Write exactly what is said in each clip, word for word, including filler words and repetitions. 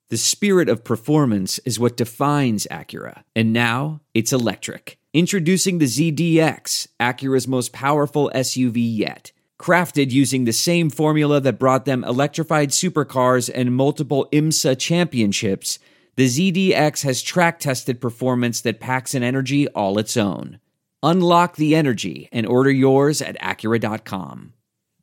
The spirit of performance is what defines Acura, and now it's electric. Introducing the Z D X, Acura's most powerful S U V yet. Crafted using the same formula that brought them electrified supercars and multiple IMSA championships, the Z D X has track-tested performance that packs an energy all its own. Unlock the energy and order yours at Acura dot com.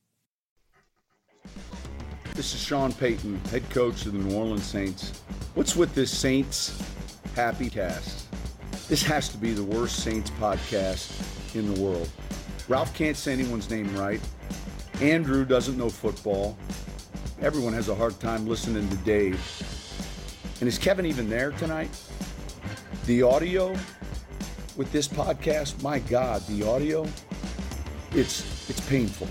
This is Sean Payton, head coach of the New Orleans Saints. What's with this Saints Happy Cast? This has to be the worst Saints podcast in the world. Ralph can't say anyone's name right. Andrew doesn't know football. Everyone has a hard time listening to Dave. And is Kevin even there tonight? The audio with this podcast, my God, the audio, it's it's painful.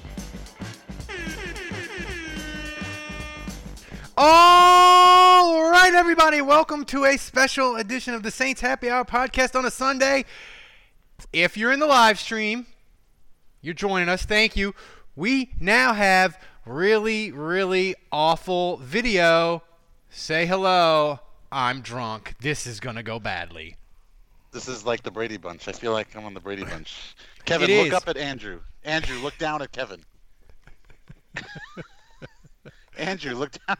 All right, everybody, welcome to a special edition of the Saints Happy Hour podcast on a Sunday. If you're in the live stream, you're joining us. Thank you. We now have really, really awful video. Say hello. I'm drunk. This is going to go badly. This is like the Brady Bunch. I feel like I'm on the Brady Bunch. Kevin, It look is. up at Andrew. Andrew, look down at Kevin. Andrew, look down.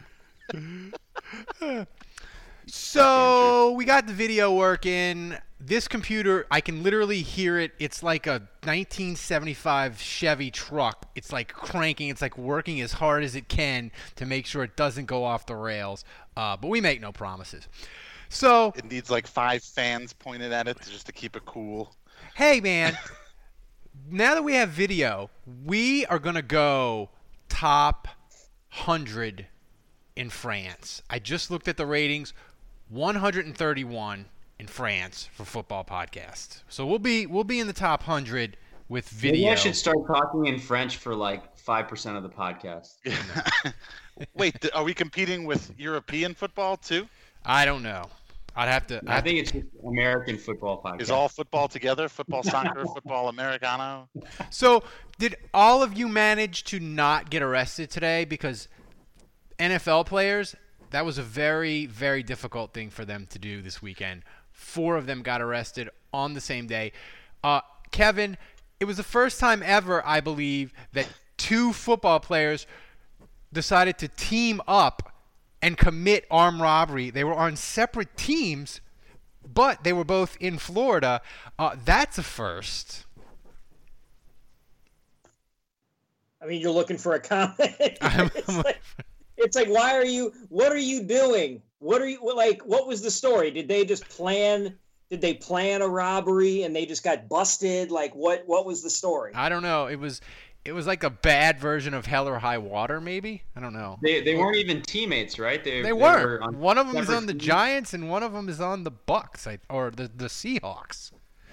So we got the video working. This computer, I can literally hear it. It's like a nineteen seventy-five Chevy truck. It's like cranking. It's like working as hard as it can to make sure it doesn't go off the rails. Uh, but we make no promises. So, It needs like five fans pointed at it just to keep it cool. hey, man, now that we have video, we are going to go top one hundred in France. I just looked at the ratings, one hundred thirty-one in France for football podcast. So we'll be we'll be in the top one hundred with video. Maybe I should start talking in French for like five percent of the podcast. Wait, th- are we competing with European football too? I don't know. I'd have to. I I'd think it's just American football podcast. Is all football together? Football, soccer, football, Americano? So, did all of you manage to not get arrested today? Because N F L players, that was a very, very difficult thing for them to do this weekend. Four of them got arrested on the same day. Uh, Kevin, it was the first time ever, I believe, that two football players decided to team up and commit armed robbery. They were on separate teams, but they were both in Florida. Uh, that's a first. I mean, you're looking for a comment. I'm- it's, like, it's like, why are you? What are you doing? What are you like? What was the story? Did they just plan? Did they plan a robbery and they just got busted? Like, what? What was the story? I don't know. It was, it was like a bad version of Hell or High Water, maybe. I don't know. They they weren't even teammates, right? They, They they weren't. were on One of them is separate on the teams. Giants, and one of them is on the Bucks, I, or the the Seahawks.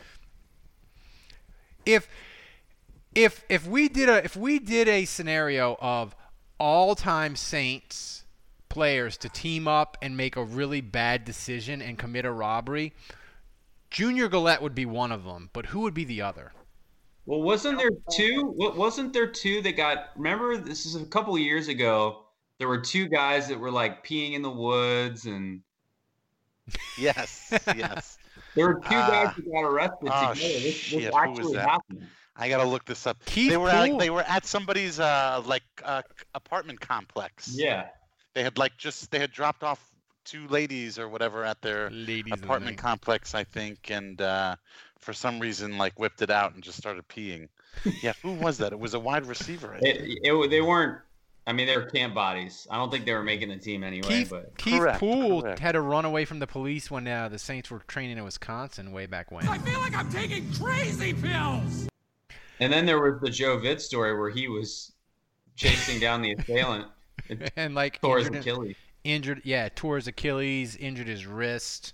If if if we did a if we did a scenario of all-time Saints players to team up and make a really bad decision and commit a robbery, Junior Gillette would be one of them, but who would be the other? Well, wasn't there two? wa- Wasn't there two that got? Remember, this is a couple of years ago. There were two guys that were like peeing in the woods, and Yes, yes. there were two Ah. guys that got arrested Oh, together. This, this shit, who was actually that? happened. I gotta look this up. Keith they were at, Poole. they were at somebody's uh like uh, apartment complex. Yeah. They had like just they had dropped off two ladies or whatever at their Ladies of the apartment night. complex, I think, and uh, for some reason like whipped it out and just started peeing. Yeah, who was that? It was a wide receiver. I think. It, it, they weren't. I mean, they were camp bodies. I don't think they were making the team anyway. Keith, But Keith Correct, Poole correct. had to run away from the police when uh, the Saints were training in Wisconsin way back when. I feel like I'm taking crazy pills. and then there was the Joe Vitt story where he was chasing down the assailant and And like tore his injured, Achilles. injured, yeah, tore his Achilles, injured his wrist.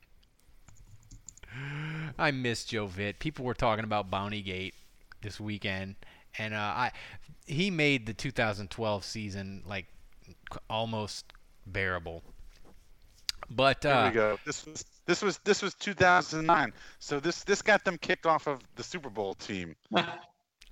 I miss Joe Vitt. People were talking about Bountygate this weekend, and uh, I he made the two thousand twelve season like c- almost bearable. But Here uh, we go. This was this was this was two thousand nine. So this this got them kicked off of the Super Bowl team.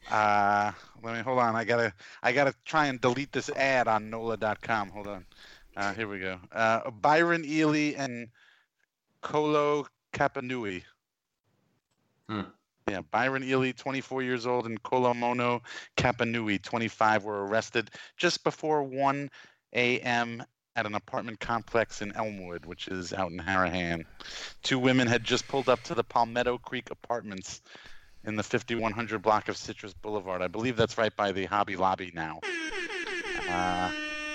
Uh, let me hold on. I gotta I gotta try and delete this ad on N O L A dot com. Hold on. Uh, here we go. Uh, Byron Ely and Kolo Kapanui. Hmm. Yeah, Byron Ely, twenty-four years old, and Kolomono Kapanui, twenty-five, were arrested just before one a.m. at an apartment complex in Elmwood, which is out in Harahan. Two women had just pulled up to the Palmetto Creek Apartments in the fifty-one hundred block of Citrus Boulevard. I believe that's right by the Hobby Lobby now. Uh,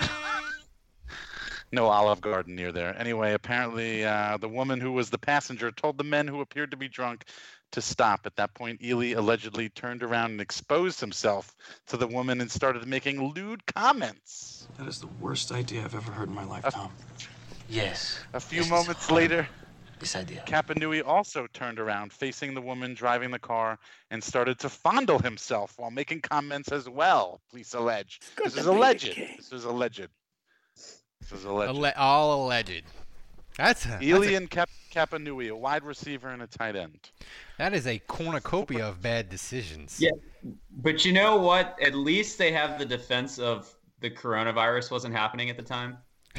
no Olive Garden near there. Anyway, apparently uh, the woman who was the passenger told the men who appeared to be drunk to stop. At that point, Ely allegedly turned around and exposed himself to the woman and started making lewd comments. That is the worst idea I've ever heard in my life, A- Tom. Yes. A few Yes, moments it's later, this idea. Kapanui also turned around, facing the woman driving the car, and started to fondle himself while making comments as well, police allege. This is alleged. This is alleged. This is alleged. Alle- all alleged. That's a, Ely that's a, and Cap- Kapanui, a wide receiver and a tight end. that is a cornucopia of bad decisions. Yeah, but you know what? At least they have the defense of the coronavirus wasn't happening at the time.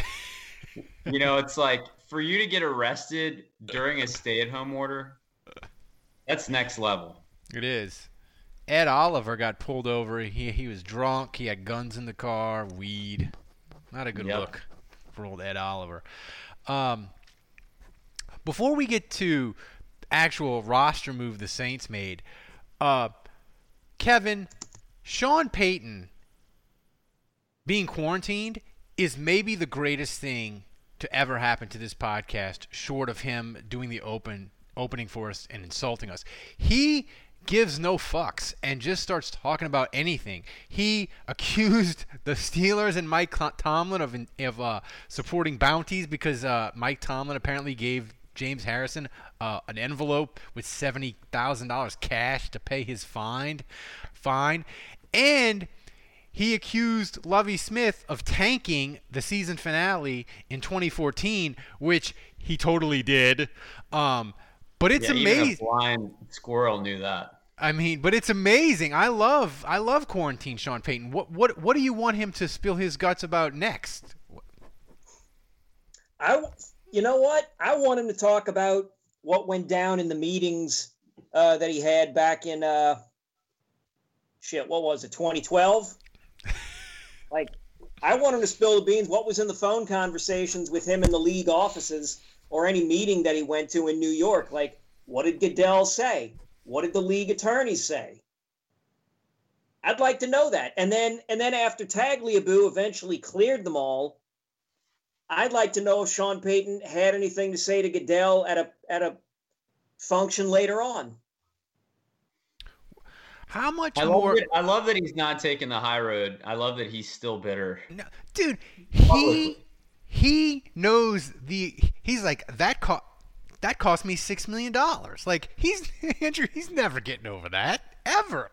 You know, it's like for you to get arrested during a stay-at-home order, that's next level. It is. Ed Oliver got pulled over. He he was drunk. He had guns in the car, weed. Not a good Yep. look for old Ed Oliver. Um, before we get to actual roster move the Saints made, uh, Kevin, Sean Payton being quarantined is maybe the greatest thing to ever happen to this podcast, short of him doing the open opening for us and insulting us. He gives no fucks and just starts talking about anything. He accused the Steelers and Mike Tomlin of of uh, supporting bounties because uh, Mike Tomlin apparently gave James Harrison uh, an envelope with seventy thousand dollars cash to pay his fine. Fine. And he accused Lovie Smith of tanking the season finale in twenty fourteen, which he totally did. Um, but it's yeah, amazing. Even a blind squirrel knew that. I mean, but it's amazing. I love, I love quarantine Sean Payton. What, what, what do you want him to spill his guts about next? I, you know what? I want him to talk about what went down in the meetings uh, that he had back in, uh, shit, what was it, twenty twelve? Like, I want him to spill the beans. What was in the phone conversations with him in the league offices or any meeting that he went to in New York? Like, what did Goodell say? What did the league attorneys say? I'd like to know that. And then, and then after Tagliabue eventually cleared them all, I'd like to know if Sean Payton had anything to say to Goodell at a at a function later on. How much I more? love, that, I love that he's not taking the high road. I love that he's still bitter. No, dude, he he knows the. He's like that. Co- that cost me six million dollars. Like he's Andrew. He's never getting over that ever.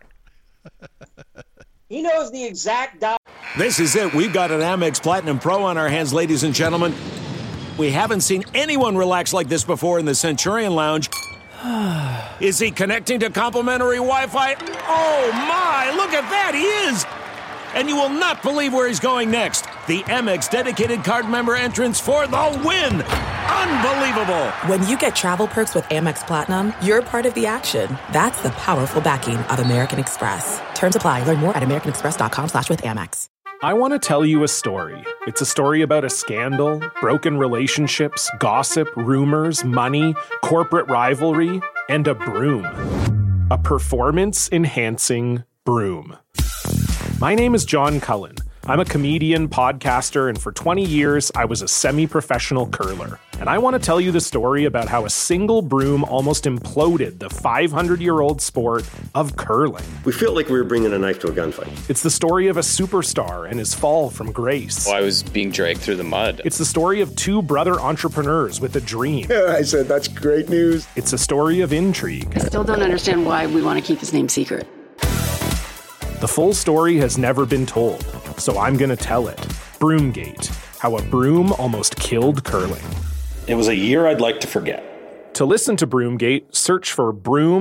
He knows the exact dollar. This is it. We've got an Amex Platinum Pro on our hands, ladies and gentlemen. We haven't seen anyone relax like this before in the Centurion Lounge. Is he connecting to complimentary Wi-Fi? Oh, my. Look at that. He is. And you will not believe where he's going next. The Amex dedicated card member entrance for the win. Unbelievable. When you get travel perks with Amex Platinum, you're part of the action. That's the powerful backing of American Express. Terms apply. Learn more at americanexpress.com slash with Amex. I want to tell you a story. It's a story about a scandal, broken relationships, gossip, rumors, money, corporate rivalry, and a broom. A performance-enhancing broom. My name is John Cullen. I'm a comedian, podcaster, and for twenty years, I was a semi-professional curler. And I want to tell you the story about how a single broom almost imploded the five hundred year old sport of curling. We felt like we were bringing a knife to a gunfight. It's the story of a superstar and his fall from grace. Well, I was being dragged through the mud. It's the story of two brother entrepreneurs with a dream. Yeah, I said, that's great news. It's a story of intrigue. I still don't understand why we want to keep his name secret. The full story has never been told, so I'm going to tell it. Broomgate, how a broom almost killed curling. It was a year I'd like to forget. To listen to Broomgate, search for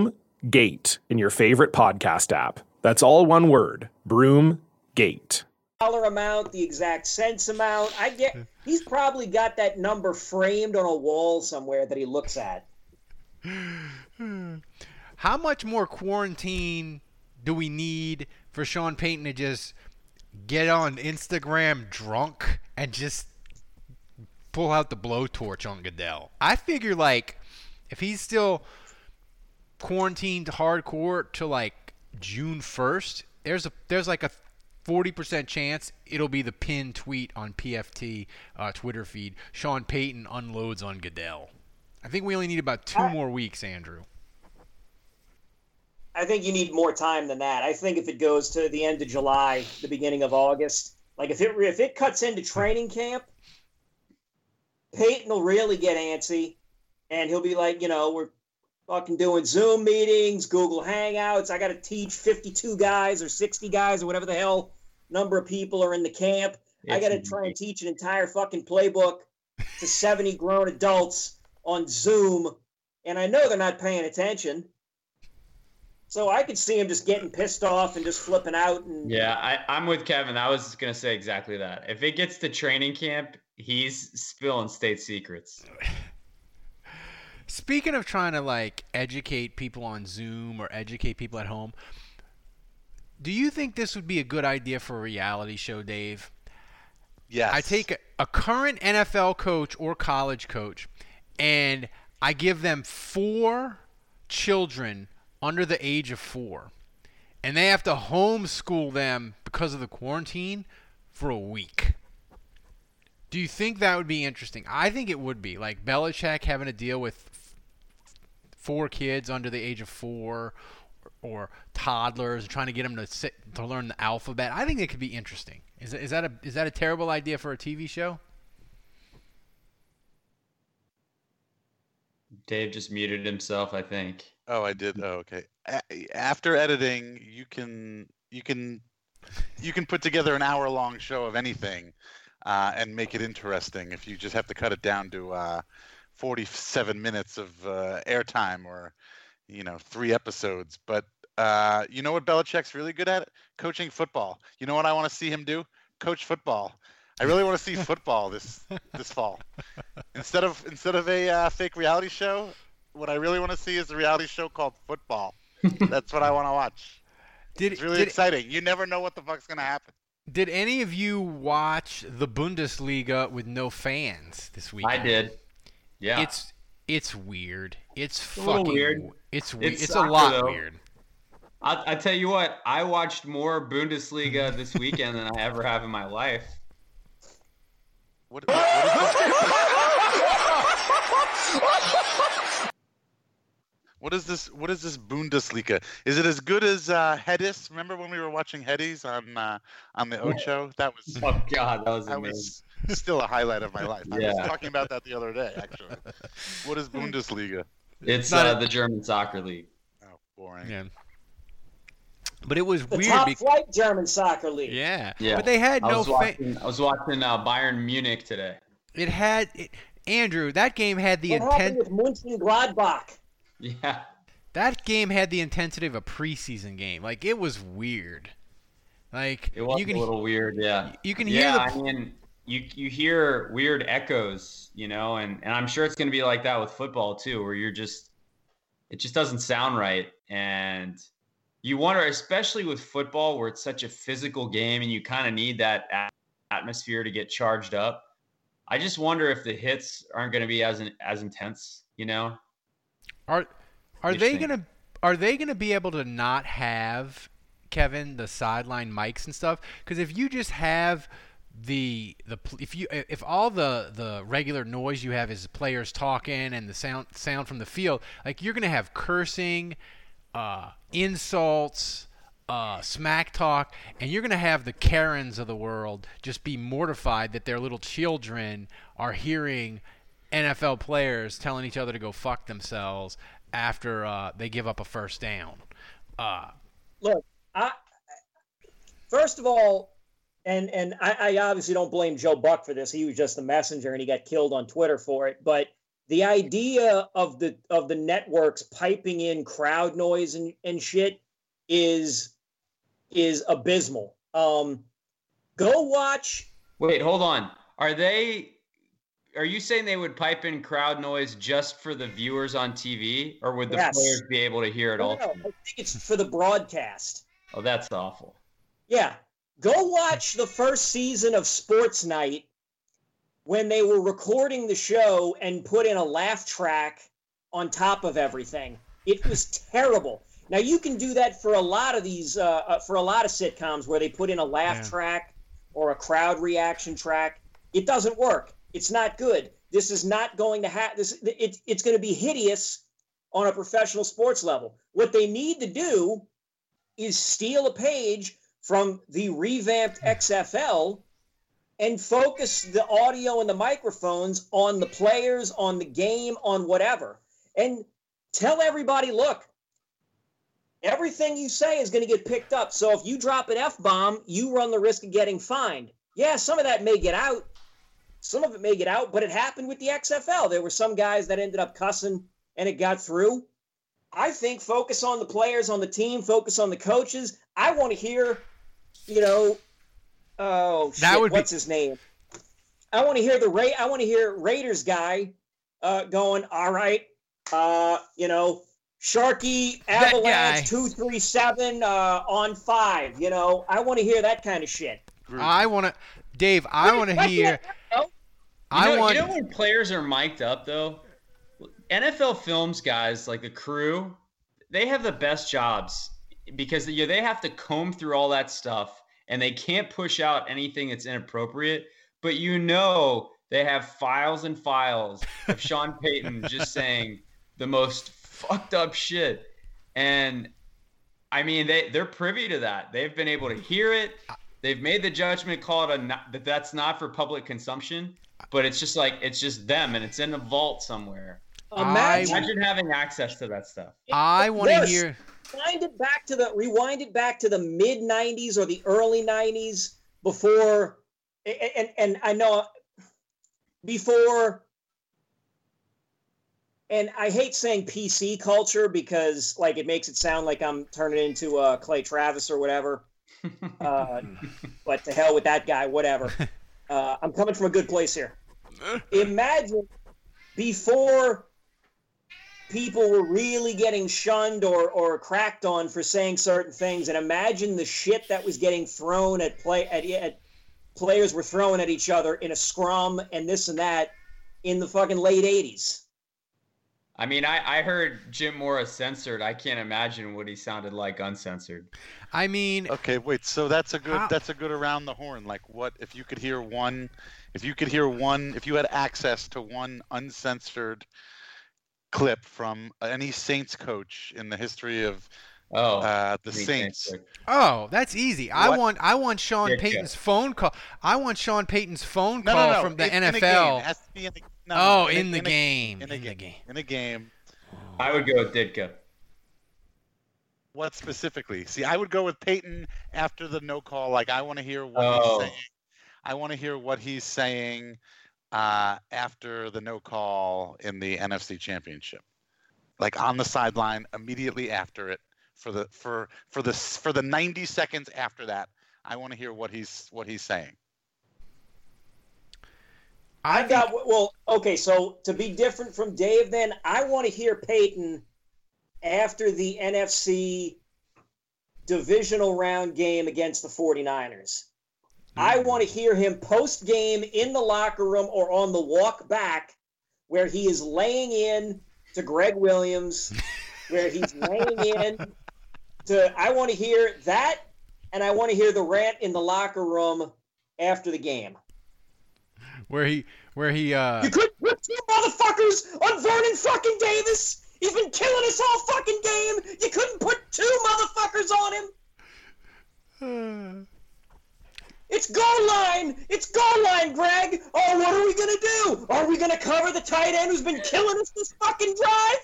Broomgate in your favorite podcast app. That's all one word, Broomgate. dollar amount, the exact cents amount. I get he's probably got that number framed on a wall somewhere that he looks at. How much more quarantine do we need for Sean Payton to just get on Instagram drunk and just pull out the blowtorch on Goodell? I figure, like, if he's still quarantined hardcore to like June first, there's a there's like a forty percent chance it'll be the pinned tweet on P F T uh, Twitter feed. Sean Payton unloads on Goodell. I think we only need about two I, more weeks, Andrew. I think you need more time than that. I think if it goes to the end of July, the beginning of August, like if it if it cuts into training camp, Payton will really get antsy, and he'll be like, you know, we're fucking doing Zoom meetings, Google Hangouts. I got to teach fifty-two guys or sixty guys or whatever the hell number of people are in the camp. It's I got to try and teach an entire fucking playbook to seventy grown adults on Zoom, and I know they're not paying attention. So I could see him just getting pissed off and just flipping out. And yeah, I, I'm with Kevin. I was going to say exactly that. If it gets to training camp, he's spilling state secrets. Speaking of trying to, like, educate people on Zoom or educate people at home, do you think this would be a good idea for a reality show, Dave? Yes. I take a, a current N F L coach or college coach, and I give them four children under the age of four, and they have to homeschool them because of the quarantine for a week. Do you think that would be interesting? I think it would be. Like Belichick having to deal with four kids under the age of four, or, or toddlers, trying to get them to sit to learn the alphabet. I think it could be interesting. Is is that a is that a terrible idea for a T V show? Dave just muted himself, I think. Oh, I did. Oh, okay. A- after editing, you can you can you can put together an hour-long show of anything uh, and make it interesting. If you just have to cut it down to uh, forty-seven minutes of uh, airtime, or you know, three episodes. But uh, you know what Belichick's really good at? Coaching football. You know what I want to see him do? Coach football. I really want to see football this this fall. Instead of instead of a uh, fake reality show, what I really want to see is a reality show called Football. That's what I want to watch. Did, it's really did, exciting. You never know what the fuck's going to happen. Did any of you watch the Bundesliga with no fans this weekend? I did. Yeah. It's it's weird. It's, it's fucking weird. It's weird. It's, it's soccer, a lot though. weird. I I tell you what, I watched more Bundesliga this weekend than I ever have in my life. What, what, what What is this? What is this Bundesliga? Is it as good as uh, Hedis? Remember when we were watching Hedis on uh, on the Ocho? That was oh god, that was that amazing. was still a highlight of my life. I yeah. was talking about that the other day, actually. What is Bundesliga? It's uh, the German soccer league. Oh, boring. Yeah. But it was the weird. top because... flight German soccer league. Yeah. Yeah. But they had I no was watching, fa- I was watching uh, Bayern Munich today. It had it, Andrew. That game had the what intent. Happened with Mönchengladbach? Yeah. That game had the intensity of a preseason game. Like, it was weird. Like, it was you can, a little weird, yeah. You can yeah, hear the... I mean, you you hear weird echoes, you know, and, and I'm sure it's going to be like that with football, too, where you're just – it just doesn't sound right. And you wonder, especially with football, where it's such a physical game and you kind of need that atmosphere to get charged up. I just wonder if the hits aren't going to be as as intense, you know? Are – Are they gonna Are they gonna be able to not have, Kevin, the sideline mics and stuff? Because if you just have the the if you if all the, the regular noise you have is players talking and the sound sound from the field, like you're gonna have cursing, uh, insults, uh, smack talk, and you're gonna have the Karens of the world just be mortified that their little children are hearing N F L players telling each other to go fuck themselves after uh, they give up a first down. Uh, Look, I, first of all, and and I, I obviously don't blame Joe Buck for this. He was just the messenger, and he got killed on Twitter for it. But the idea of the of the networks piping in crowd noise and, and shit is is abysmal. Um, Go watch. Wait, hold on. Are they? Are you saying they would pipe in crowd noise just for the viewers on T V, or would the Yes. players be able to hear it No, all? no, I think it's for the broadcast. Oh, that's awful. Yeah. Go watch the first season of Sports Night when they were recording the show and put in a laugh track on top of everything. It was terrible. Now, you can do that for a lot of these, uh, uh, for a lot of sitcoms where they put in a laugh Yeah. track or a crowd reaction track. It doesn't work. It's not good. This is not going to have this. It, it's going to be hideous on a professional sports level. What they need to do is steal a page from the revamped X F L and focus the audio and the microphones on the players, on the game, on whatever. And tell everybody, look, everything you say is going to get picked up. So if you drop an F-bomb, you run the risk of getting fined. Yeah, some of that may get out. Some of it may get out, but it happened with the X F L. There were some guys that ended up cussing and it got through. I think focus on the players, on the team, focus on the coaches. I want to hear, you know, oh, shit, That would be- what's his name? I want to hear the Ra- I want to hear Raiders guy uh, going, all right, uh, you know, Sharky That guy. Avalanche two three seven uh, on five. You know, I want to hear that kind of shit. I want to, Dave. I want to Why hear. can't- I you know, want. You know when players are mic'd up though, N F L Films guys like the crew, they have the best jobs because you know, they have to comb through all that stuff and they can't push out anything that's inappropriate. But you know they have files and files of Sean Payton just saying the most fucked up shit, and I mean they they're privy to that. They've been able to hear it. They've made the judgment call it a not, that that's not for public consumption. But it's just like it's just them, and it's in a vault somewhere. Imagine, Imagine having access to that stuff. I want to Yes. hear. Rewind it back to the rewind it back to the mid nineties or the early nineties before, and, and and I know before, and I hate saying P C culture because like it makes it sound like I'm turning into uh, Clay Travis or whatever. Uh, but to hell with that guy, whatever. Uh, I'm coming from a good place here. Imagine before people were really getting shunned or, or cracked on for saying certain things, and imagine the shit that was getting thrown at play at, at players were throwing at each other in a scrum and this and that in the fucking late eighties. I mean, I, I heard Jim Morris censored. I can't imagine what he sounded like uncensored. I mean, Okay, wait. So that's a good How- that's a good around the horn. Like, what if you could hear one? If you could hear one, if you had access to one uncensored clip from any Saints coach in the history of Oh, uh, the me Saints, censored. oh, that's easy. I What? want. I want Sean Yeah, Payton's phone call. I want Sean Payton's phone no, call no, no, from the in, N F L. In a game. It has to be in the, no, oh, no, in, a- the a- game. in a in the game. game. In a game. I would go with Ditka. What specifically? See, I would go with Peyton after the no call. Like, I want to hear what Oh. he's saying. I want to hear what he's saying uh, after the no call in the N F C Championship. Like on the sideline immediately after it for the for for the for the ninety seconds after that. I want to hear what he's what he's saying. I I got well. Okay, so to be different from Dave, then I want to hear Peyton after the N F C divisional round game against the 49ers. I want to hear him post game in the locker room or on the walk back, where he is laying in to Greg Williams, where he's laying in to. I want to hear that, and I want to hear the rant in the locker room after the game. where he where he uh You couldn't put two motherfuckers on Vernon fucking Davis. He's been killing us all fucking game. You couldn't put two motherfuckers on him. It's goal line. It's goal line, Greg. Oh, what are we gonna do? Are we gonna cover the tight end who's been killing us this fucking drive?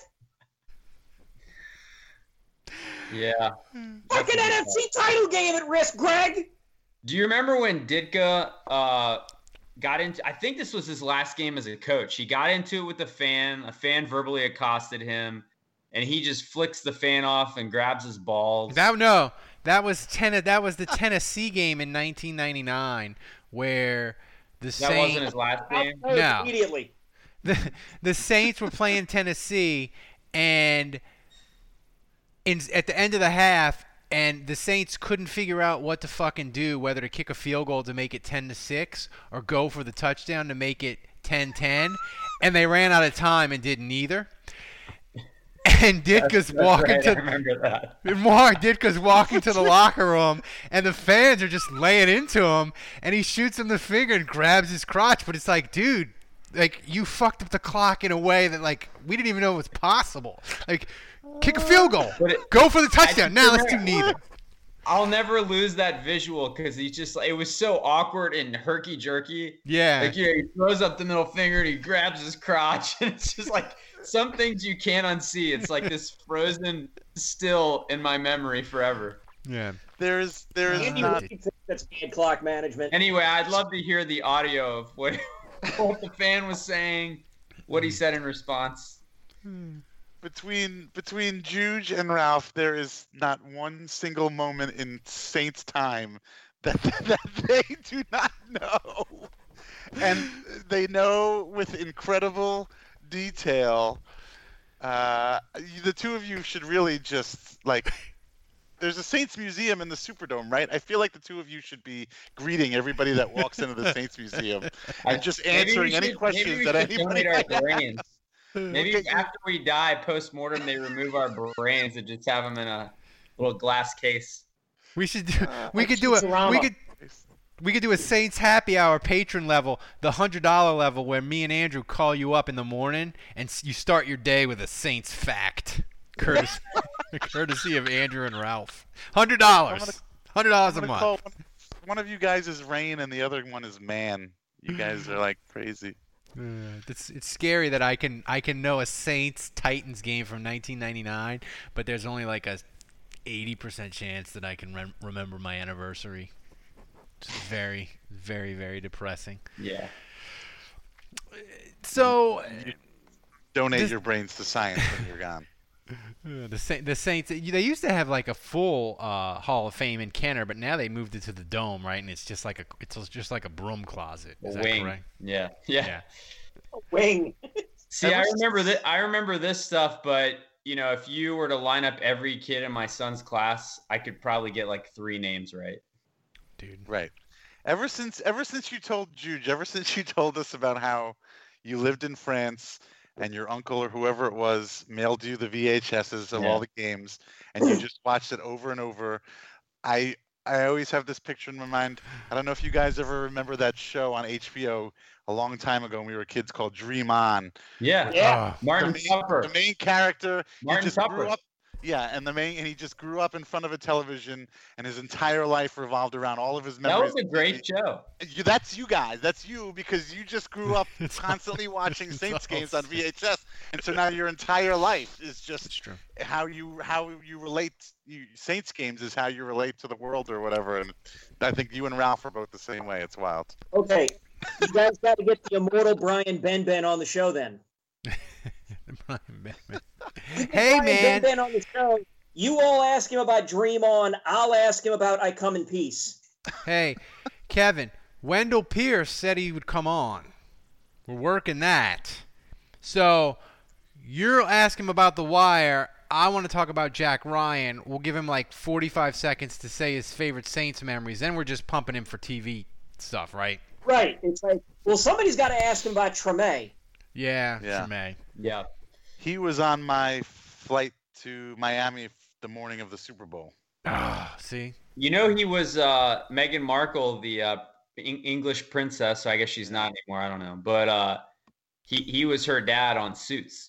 Yeah. Fucking N F C title game at risk, Greg. Do you remember when Ditka uh, got into? I think this was his last game as a coach. He got into it with a fan. A fan verbally accosted him, and he just flicks the fan off and grabs his balls. That no, that was ten. That was the Tennessee game in nineteen ninety-nine where the that Saints. wasn't his last game. No, immediately. The the Saints were playing Tennessee, and in at the end of the half, and the Saints couldn't figure out what to fucking do, whether to kick a field goal to make it ten to six or go for the touchdown to make it ten ten, and they ran out of time and did neither. And Ditka's that's walking right, to I remember that. and Mark Ditka's walking to the locker room, and the fans are just laying into him, and he shoots him the finger and grabs his crotch. But it's like, dude, like you fucked up the clock in a way that like we didn't even know it was possible. Like, kick a field goal, it, go for the touchdown. Now let's do neither. I'll never lose that visual because he just it was so awkward and herky jerky. Yeah, like you know, he throws up the middle finger and he grabs his crotch, and it's just like some things you can't unsee. It's like this frozen still in my memory forever. Yeah, there's there's Anyway, not. That's bad clock management. Anyway, I'd love to hear the audio of what what the fan was saying, what he said in response. Between between Juge and Ralph, there is not one single moment in Saints time that that they do not know, and they know with incredible detail. Uh, the two of you should really just like. There's a Saints Museum in the Superdome, right? I feel like the two of you should be greeting everybody that walks into the Saints Museum and just answering any should, questions that anybody might have. brains. Maybe after we die, post-mortem, they remove our brains and just have them in a little glass case. We should do. Uh, we could do a. We could. We could do a Saints happy hour patron level, the hundred dollar level, where me and Andrew call you up in the morning and you start your day with a Saints fact, courtesy, courtesy of Andrew and Ralph. Hundred dollars. Hundred dollars a month. One, one of you guys is Rain and the other one is Man. You guys are like crazy. Uh, it's it's scary that I can I can know a Saints Titans game from nineteen ninety-nine, but there's only like a eighty percent chance that I can re- remember my anniversary. It's very very very depressing. Yeah. So you donate this, your brains to science when you're gone. The Sa- the Saints, they used to have like a full uh, Hall of Fame in Kenner, but now they moved it to the Dome, right? And it's just like a it's just like a broom closet. Is a that wing. correct? Yeah, yeah. yeah. A wing. See, I remember that. I remember this stuff, but you know, if you were to line up every kid in my son's class, I could probably get like three names right. Dude. Right. Ever since ever since you told Juge, ever since you told us about how you lived in France and your uncle or whoever it was mailed you the V H S's of Yeah. all the games, and you just watched it over and over. I I always have this picture in my mind. I don't know if you guys ever remember that show on H B O a long time ago when we were kids called Dream On. Yeah, yeah. Martin the main, Tupper. The main character, Martin he just Tupper. grew up. Yeah, and the main and he just grew up in front of a television, and his entire life revolved around all of his That memories. was a great show. You, that's you guys. That's you because you just grew up constantly watching Saints games on V H S, and so now your entire life is just how you how you relate. You, Saints games is how you relate to the world or whatever. And I think you and Ralph are both the same way. It's wild. Okay, you guys got to get the immortal Brian Benben on the show then. Brian Benben. Get Hey Brian man. Benben on the show. You all ask him about Dream On. I'll ask him about I Come in Peace. Hey, Kevin, Wendell Pierce said he would come on. We're working that. So you're asking about The Wire. I want to talk about Jack Ryan. We'll give him like forty-five seconds to say his favorite Saints memories. Then we're just pumping him for T V stuff, right? Right. It's like, well, somebody's got to ask him about Treme. Yeah, Yeah. Treme. Yeah. He was on my flight to Miami the morning of the Super Bowl. Ah, see? You know, he was uh, Meghan Markle, the uh, Eng- English princess. So I guess she's not anymore. I don't know, but uh, he he was her dad on Suits.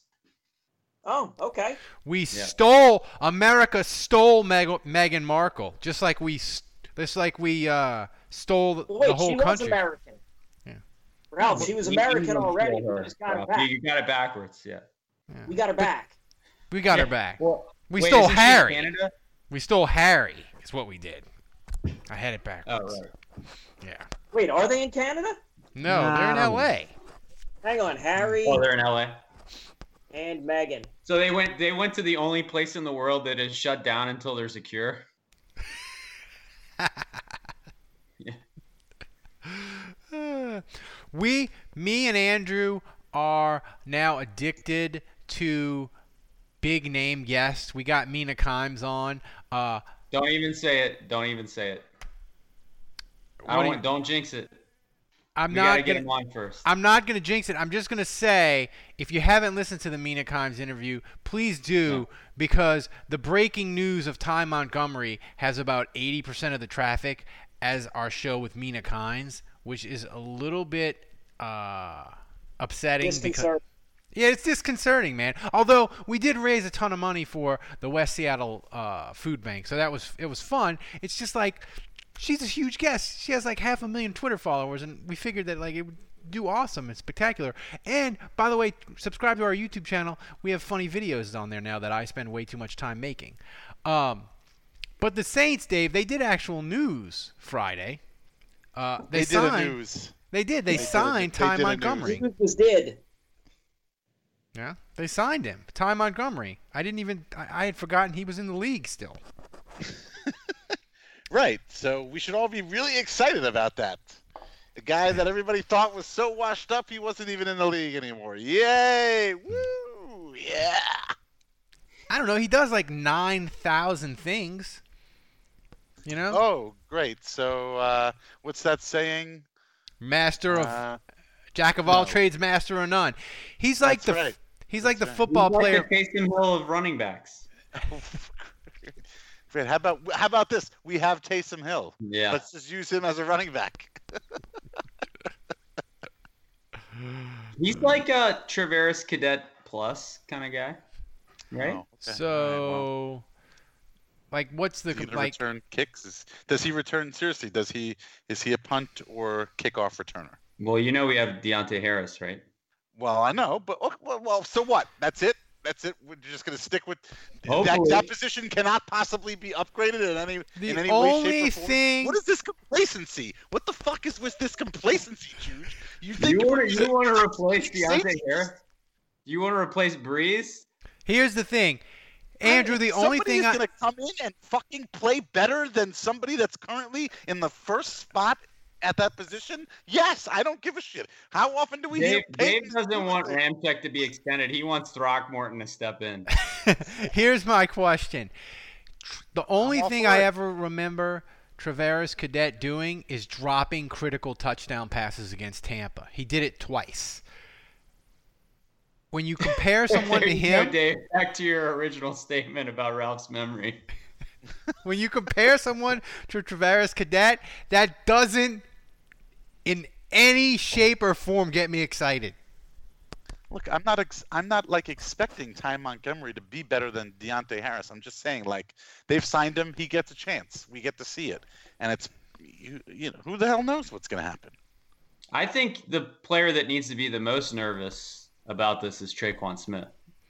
Oh, okay. We yeah. stole America stole Meg- Meghan Markle, just like we just like we uh, stole the, well, wait, the whole she country. Was American. Yeah. Ralph, she was American already. We just got her back. You got it backwards, yeah. yeah. We got her back. We got yeah. her back. Well, we wait, stole isn't Harry. She in Canada? We stole Harry. Is what we did. I had it backwards. Oh right. Yeah. Wait, are they in Canada? No, no. They're in L A. Hang on, Harry. Oh, they're in L A. And Megan. So they went. They went to the only place in the world that is shut down until there's a cure. yeah. We, me, and Andrew are now addicted to big name guests. We got Mina Kimes on. Uh, don't even say it. Don't even say it. I don't. You, don't jinx it. I'm we not gotta gonna, get him on first. I'm not gonna jinx it. I'm just gonna say, if you haven't listened to the Mina Kimes interview, please do, yeah. because the breaking news of Ty Montgomery has about eighty percent of the traffic as our show with Mina Kimes, which is a little bit uh, upsetting. Because, yeah, it's disconcerting, man. Although we did raise a ton of money for the West Seattle uh, Food Bank, so that was it was fun. It's just like. She's a huge guest. She has like half a million Twitter followers, and we figured that like it would do awesome and spectacular. And by the way, subscribe to our YouTube channel. We have funny videos on there now that I spend way too much time making. Um, but the Saints, Dave, they did actual news Friday. Uh, they, they signed, did a news. They did. They, they signed did a, Ty they Montgomery. News did. Yeah, they signed him, Ty Montgomery. I didn't even. I, I had forgotten he was in the league still. Right, so we should all be really excited about that. The guy that everybody thought was so washed up, he wasn't even in the league anymore. Yay! Woo! Yeah! I don't know. He does like nine thousand things. You know? Oh, great. So uh, what's that saying? Master of uh, Jack of all no. trades, master of none. He's like That's the right. he's That's like the right. football he's player. Like the Taysom Hill of running backs. How about how about this? We have Taysom Hill. Yeah. Let's just use him as a running back. He's like a Travaris Cadet plus kind of guy, right? Oh, okay. So, right, well, like, what's the does he like? return kicks? Is, does he return seriously? Does he is he a punt or kickoff returner? Well, you know we have Deontay Harris, right? Well, I know, but well, well so what? That's it. That's it. We're just going to stick with that, that position. Cannot possibly be upgraded in any the in any only way, shape, or form. Thing... What is this complacency? What the fuck is with this complacency, Juge? You think you want you want to replace Deontay Harris? You want to replace Breeze? Here's the thing, Andrew. The Somebody only thing is I... going to come in and fucking play better than somebody that's currently in the first spot at that position? Yes, I don't give a shit. How often do we Dave, hear Dave doesn't want Ramczyk to be extended. He wants Throckmorton to step in. Here's my question. The only thing I it. ever remember Travaris Cadet doing is dropping critical touchdown passes against Tampa. He did it twice. When you compare someone to him... No, Dave, back to your original statement about Ralph's memory. When you compare someone to Travaris Cadet, that doesn't in any shape or form get me excited. Look, I'm not ex- I'm not like expecting Ty Montgomery to be better than Deontay Harris. I'm just saying, like, they've signed him, he gets a chance. We get to see it. And it's you, you know, who the hell knows what's going to happen? I think the player that needs to be the most nervous about this is Traquan Smith.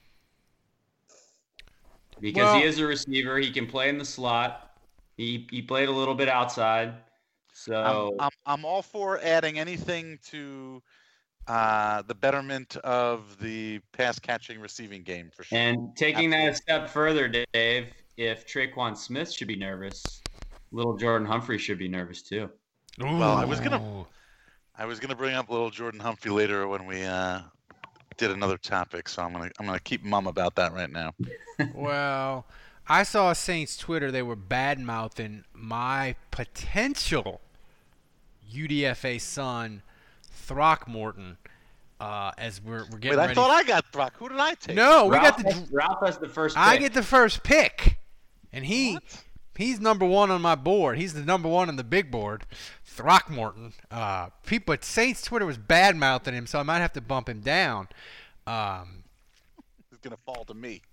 Because well, he is a receiver, he can play in the slot. He he played a little bit outside. So I'm I'm, I'm all for adding anything to uh, the betterment of the pass catching receiving game for sure. And taking Absolutely. that a step further, Dave, if Traquan Smith should be nervous, little Jordan Humphrey should be nervous too. Ooh. Well, I was gonna I was gonna bring up little Jordan Humphrey later when we uh, did another topic, so I'm gonna I'm gonna keep mum about that right now. Well, I saw Saints Twitter. They were bad mouthing my potential U D F A son, Throckmorton, uh, as we're we're getting Wait, I ready. thought I got Throck. Who did I take? No, we Ralph got the has, Ralph has the first. Pick. I get the first pick, and he What? he's number one on my board. He's the number one on the big board, Throckmorton. Uh, people, but Saints Twitter was bad mouthing him, so I might have to bump him down. Um, It's gonna fall to me.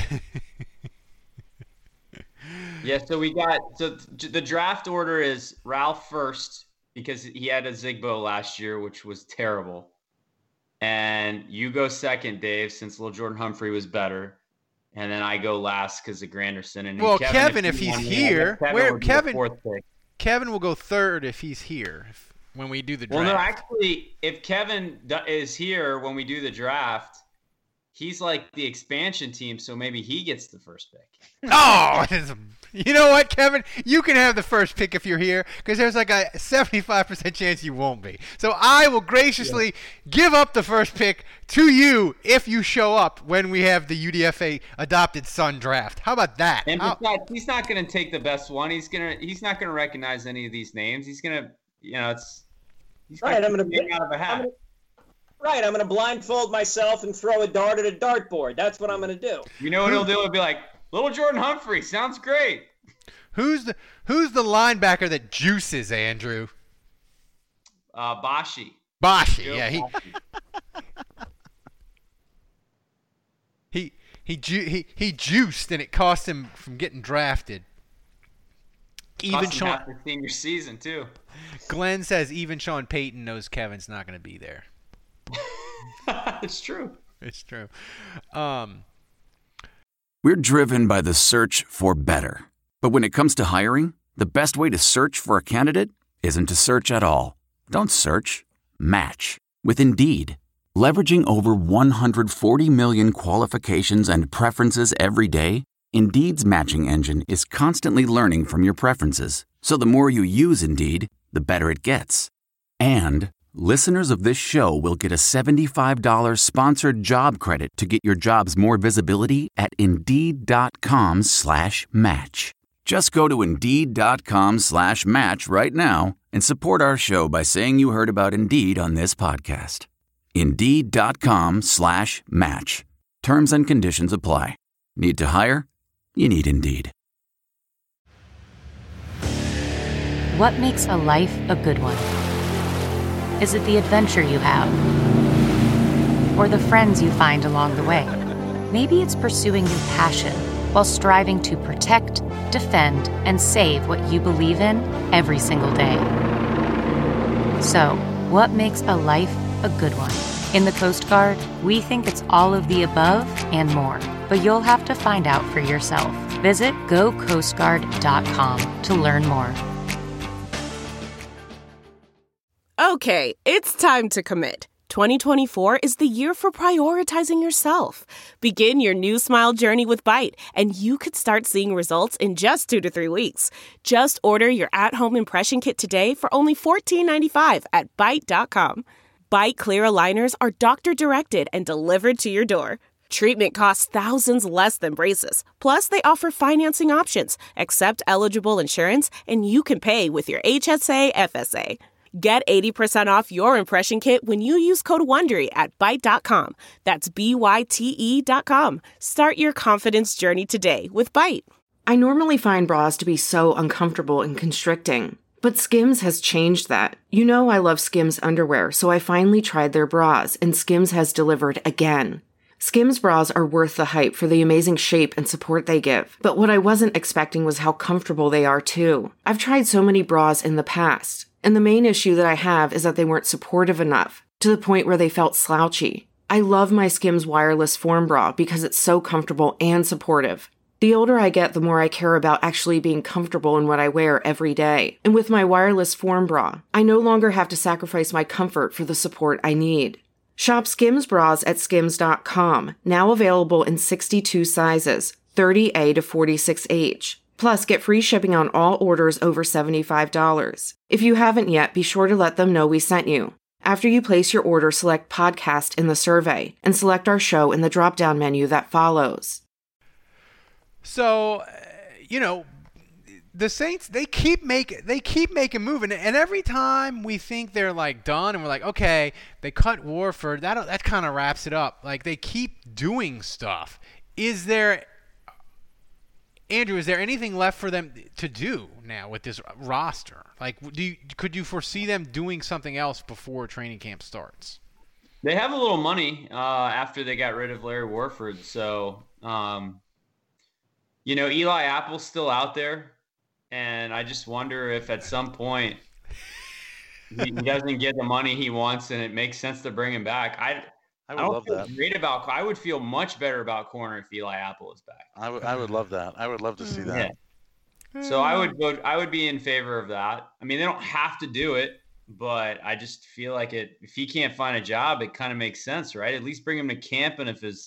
Yeah, so we got so the draft order is Ralph first because he had a Zigbo last year, which was terrible. And you go second, Dave, since Lil Jordan Humphrey was better. And then I go last because of Granderson. And well, Kevin, Kevin, if, if he's he's here, Kevin where would be Kevin, the fourth pick. Kevin will go third if he's here if, when we do the draft. Well, no, actually, if Kevin do- is here when we do the draft, he's like the expansion team, so maybe he gets the first pick. Oh, you know what, Kevin? You can have the first pick if you're here, because there's like a seventy-five percent chance you won't be. So I will graciously yeah. give up the first pick to you if you show up when we have the U D F A adopted son draft. How about that? And How- besides, he's not going to take the best one. He's gonna he's not going to recognize any of these names. He's going to, you know, it's he's right. I'm going to out of a hat. Gonna, right. I'm going to blindfold myself and throw a dart at a dartboard. That's what I'm going to do. You know what he'll do? He'll be like, little Jordan Humphrey, sounds great. Who's the Who's the linebacker that juices, Andrew? Uh, Bashi. Bashi, Joe yeah, he, he he ju- he he juiced, and it cost him from getting drafted. Even cost him Sean, half the senior season too. Glenn says even Sean Payton knows Kevin's not going to be there. It's true. It's true. Um, We're driven by the search for better, but when it comes to hiring, the best way to search for a candidate isn't to search at all. Don't search. Match with Indeed. Leveraging over one hundred forty million qualifications and preferences every day, Indeed's matching engine is constantly learning from your preferences. So the more you use Indeed, the better it gets. And listeners of this show will get a seventy-five dollars sponsored job credit to get your jobs more visibility at Indeed.com slash match. Just go to Indeed.com slash match right now and support our show by saying you heard about Indeed on this podcast. Indeed.com slash match. Terms and conditions apply. Need to hire? You need Indeed. What makes a life a good one? Is it the adventure you have? Or the friends you find along the way? Maybe it's pursuing your passion while striving to protect, defend, and save what you believe in every single day. So, what makes a life a good one? In the Coast Guard, we think it's all of the above and more, but you'll have to find out for yourself. Visit go coast guard dot com to learn more. Okay, it's time to commit. twenty twenty-four is the year for prioritizing yourself. Begin your new smile journey with Byte, and you could start seeing results in just two to three weeks. Just order your at-home impression kit today for only fourteen ninety-five at byte dot com. Byte clear aligners are doctor-directed and delivered to your door. Treatment costs thousands less than braces. Plus, they offer financing options, accept eligible insurance, and you can pay with your H S A F S A. Get eighty percent off your impression kit when you use code WONDERY at byte dot com. That's B Y T E dot com. Start your confidence journey today with Byte. I normally find bras to be so uncomfortable and constricting, but Skims has changed that. You know I love Skims underwear, so I finally tried their bras, and Skims has delivered again. Skims bras are worth the hype for the amazing shape and support they give, but what I wasn't expecting was how comfortable they are too. I've tried so many bras in the past, and the main issue that I have is that they weren't supportive enough, to the point where they felt slouchy. I love my Skims wireless form bra because it's so comfortable and supportive. The older I get, the more I care about actually being comfortable in what I wear every day. And with my wireless form bra, I no longer have to sacrifice my comfort for the support I need. Shop Skims bras at skims dot com, now available in sixty-two sizes, thirty A to forty-six H. Plus, get free shipping on all orders over seventy-five dollars. If you haven't yet, be sure to let them know we sent you. After you place your order, select Podcast in the survey and select our show in the drop-down menu that follows. So, you know, the Saints, they keep make they keep making move, and, and every time we think they're like done, and we're like, okay, they cut Warford, that that kind of wraps it up. Like, they keep doing stuff. Is there, Andrew, is there anything left for them to do now with this roster? Like, do you, could you foresee them doing something else before training camp starts? They have a little money uh, after they got rid of Larry Warford, so um, you know, Eli Apple's still out there. And I just wonder if at some point he doesn't get the money he wants and it makes sense to bring him back. I, I would I don't love feel that. great about. I would feel much better about corner if Eli Apple is back. I would I would love that. I would love to see that. Yeah. So I would vote. I would be in favor of that. I mean, they don't have to do it, but I just feel like it. If he can't find a job, it kind of makes sense, right? At least bring him to camp, and if his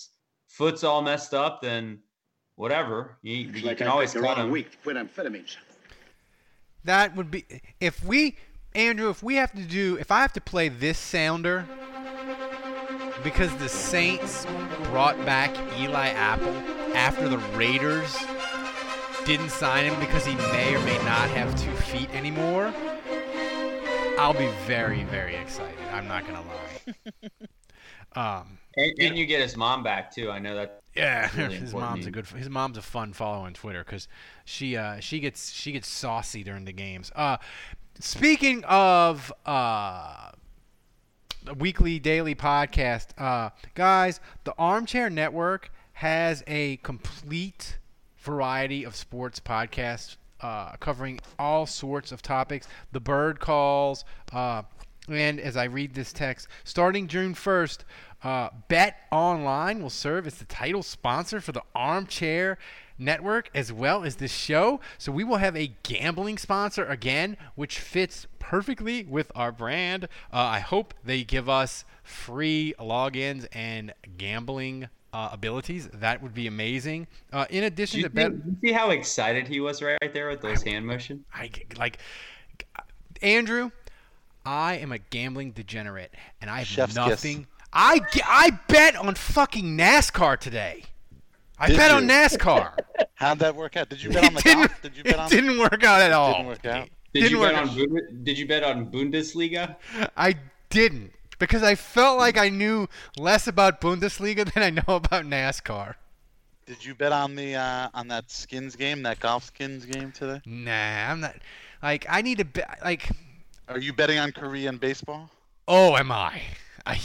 foot's all messed up, then whatever. You, you like can I always picked the cut wrong him. week to put amphetamines. That would be if we, Andrew, if we have to do, if I have to play this sounder because the Saints brought back Eli Apple after the Raiders didn't sign him because he may or may not have two feet anymore, I'll be very, very excited. I'm not gonna lie. um, and, and you get his mom back too. I know that. Yeah, really his important. mom's a good. His mom's a fun follow on Twitter because she uh, she gets she gets saucy during the games. Uh, speaking of uh, the weekly daily podcast, uh, guys, the Armchair Network has a complete variety of sports podcasts uh, covering all sorts of topics. The Bird Calls, uh, and as I read this text, starting June first. Uh, Bet Online will serve as the title sponsor for the Armchair Network as well as this show. So we will have a gambling sponsor again, which fits perfectly with our brand. Uh, I hope they give us free logins and gambling uh, abilities. That would be amazing. Uh, in addition Did you, to Bet, think, did you see how excited he was right, right there with those I, hand motion? I like Andrew. I am a gambling degenerate, and I have Chef's nothing. kiss. I, I bet on fucking NASCAR today. I Did bet you? on NASCAR. How'd that work out? Did you bet on the golf? Did you bet it on? didn't work out at It all. didn't work out. Did Didn't you work bet out. on Bund- Did you bet on Bundesliga? I didn't because I felt like I knew less about Bundesliga than I know about NASCAR. Did you bet on the uh, on that skins game, that golf skins game today? Nah, I'm not. Like I need to bet. Like, are you betting on Korean baseball? Oh, am I? I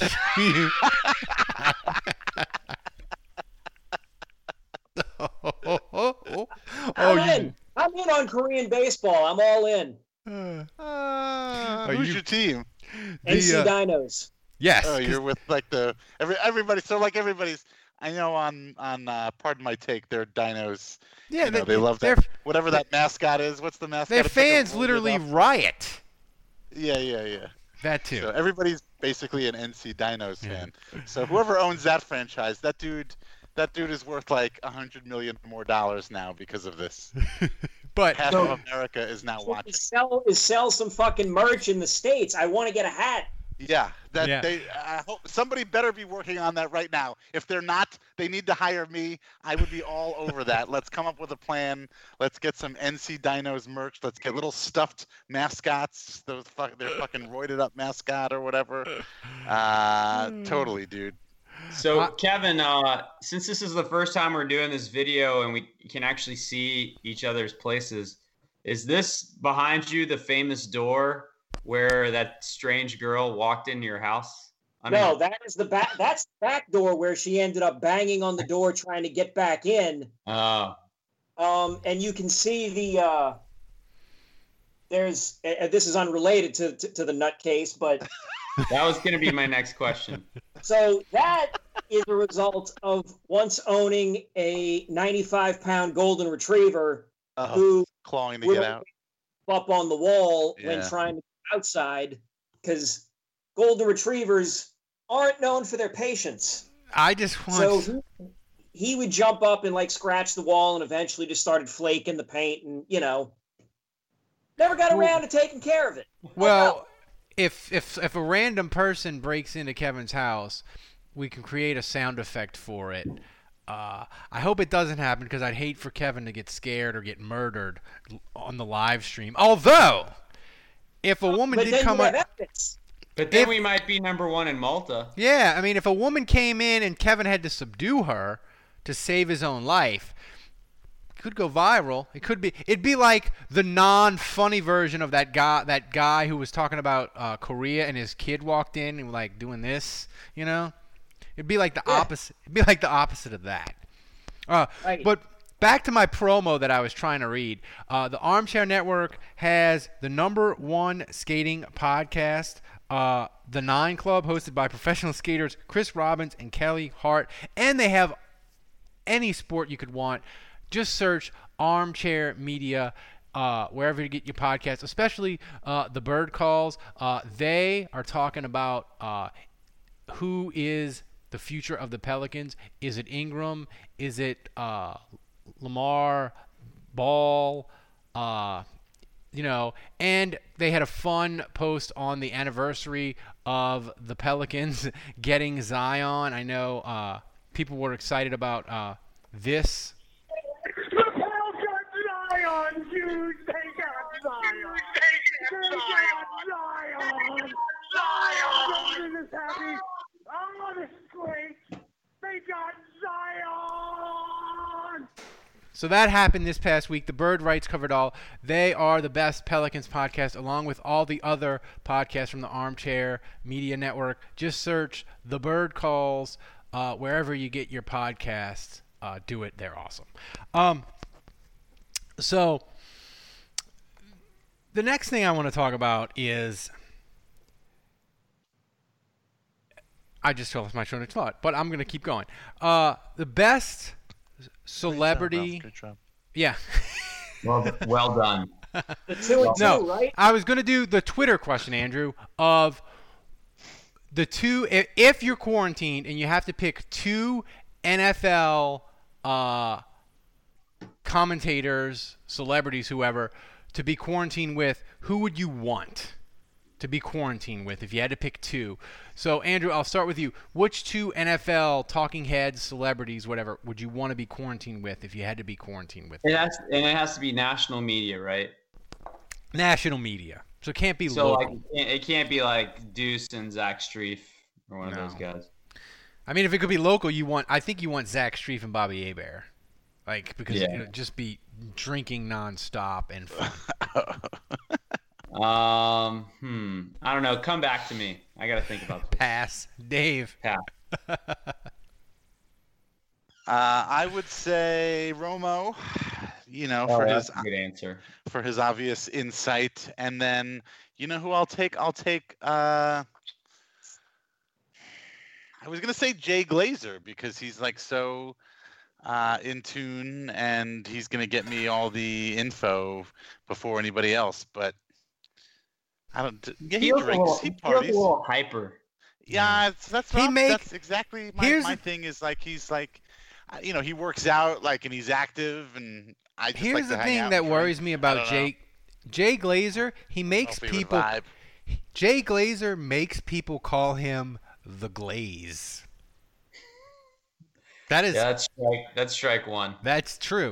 oh, oh, oh, oh. I'm you, in. I'm in on Korean baseball. I'm all in. Uh, Are who's you- your team? N C uh, Dinos. Yes. Oh, 'cause- you're with like the every everybody. So like everybody's. I know on on uh, Pardon My Take, they're dinos. Yeah, you know, they- they love they're- that. Whatever that mascot is. What's the mascot? Their of Pickle fans Rick? literally riot. Yeah, yeah, yeah. That too. So everybody's basically an N C Dinos fan. So whoever owns that franchise, that dude, that dude is worth like a hundred million more dollars now because of this. But half So- of America is now So watching. Sell is sell some fucking merch in the States. I want to get a hat. Yeah, that Yeah. they. I hope somebody better be working on that right now. If they're not, they need to hire me. I would be all over that. Let's come up with a plan. Let's get some N C Dinos merch. Let's get little stuffed mascots. Those fuck, their fucking roided up mascot or whatever. Uh, totally, dude. So, Kevin, uh, since this is the first time we're doing this video and we can actually see each other's places, is this behind you the famous door where that strange girl walked into your house? I no, mean- that is the back. That's the back door where she ended up banging on the door trying to get back in. Oh. Um, and you can see the. Uh, there's. Uh, this is unrelated to, to to the nutcase, but That was going to be my next question. so that is a result of once owning a ninety-five pound golden retriever Uh, who clawing to will get out. up on the wall when Yeah. trying to get outside, because golden retrievers aren't known for their patience. I just want. So he, he would jump up and like scratch the wall, and eventually just started flaking the paint, and you know, never got around to taking care of it. Well, if if if a random person breaks into Kevin's house, we can create a sound effect for it. Uh, I hope it doesn't happen because I'd hate for Kevin to get scared or get murdered on the live stream. Although, if a woman But did then come you up, have evidence. But then If- we might be number one in Malta. yeah, I mean, if a woman came in and Kevin had to subdue her to save his own life, it could go viral. It could be. It'd be like the non-funny version of that guy. That guy who was talking about uh, Korea and his kid walked in and like doing this. You know, it'd be like the opposite. It'd be like the opposite of that. Uh, Right. But back to my promo that I was trying to read. Uh, the Armchair Network has the number one skating podcast, uh, The Nine Club, hosted by professional skaters Chris Robbins and Kelly Hart. And they have any sport you could want. Just search Armchair Media uh, wherever you get your podcasts, especially uh, the Bird Calls. Uh, they are talking about uh, who is the future of the Pelicans? Is it Ingram? Is it uh, Lamar, Ball? Uh, you know, and they had a fun post on the anniversary of the Pelicans getting Zion. I know uh, people were excited about uh, this. The Pels got Zion, dude. They got Zion. They got Zion. Zion. Zion is happy. Oh, this is great. They got Zion. So that happened this past week. The Bird Writes covered all. They are the best Pelicans podcast, along with all the other podcasts from the Armchair Media Network. Just search The Bird Calls uh, wherever you get your podcasts. Uh, do it. They're awesome. Um, so the next thing I want to talk about is I just lost my train of thought, but I'm going to keep going. Uh, the best celebrity. Good job. Yeah. Well, well done. The two and no, two, right? I was going to do the Twitter question, Andrew, of the two. If, if you're quarantined and you have to pick two N F L uh, commentators, celebrities, whoever, to be quarantined with, who would you want to be quarantined with if you had to pick two? So, Andrew, I'll start with you. Which two N F L talking heads, celebrities, whatever, would you want to be quarantined with if you had to be quarantined with? It has, and it has to be national media, right? National media. So it can't be so local. like it can't, it can't be like Deuce and Zach Strief or one No. of those guys. I mean, if it could be local, you want. I think you want Zach Strief and Bobby Hebert, like because Yeah. it would just be drinking nonstop and fun. Um, hmm. I don't know. Come back to me. I gotta think about this. Pass, Dave. Pass. Uh, I would say Romo, you know, Oh, for that's his a good answer. for his obvious insight, and then you know who I'll take? I'll take. Uh, I was gonna say Jay Glazer because he's like so uh, in tune, and he's gonna get me all the info before anybody else. But I don't. Yeah, he Feels a drinks. little- He feels parties. a little hyper. Yeah, it's, that's He what I'm- make- that's exactly my, here's my the- thing is like he's like, uh, you know, he works out like and he's active and I just Here's like to the hang thing out that and worries drink. me I about don't know. Jay Jay Glazer. He makes Hope he would people. vibe. Jay Glazer makes people call him the Glaze. That is. Yeah, that's strike. That's strike one. That's true.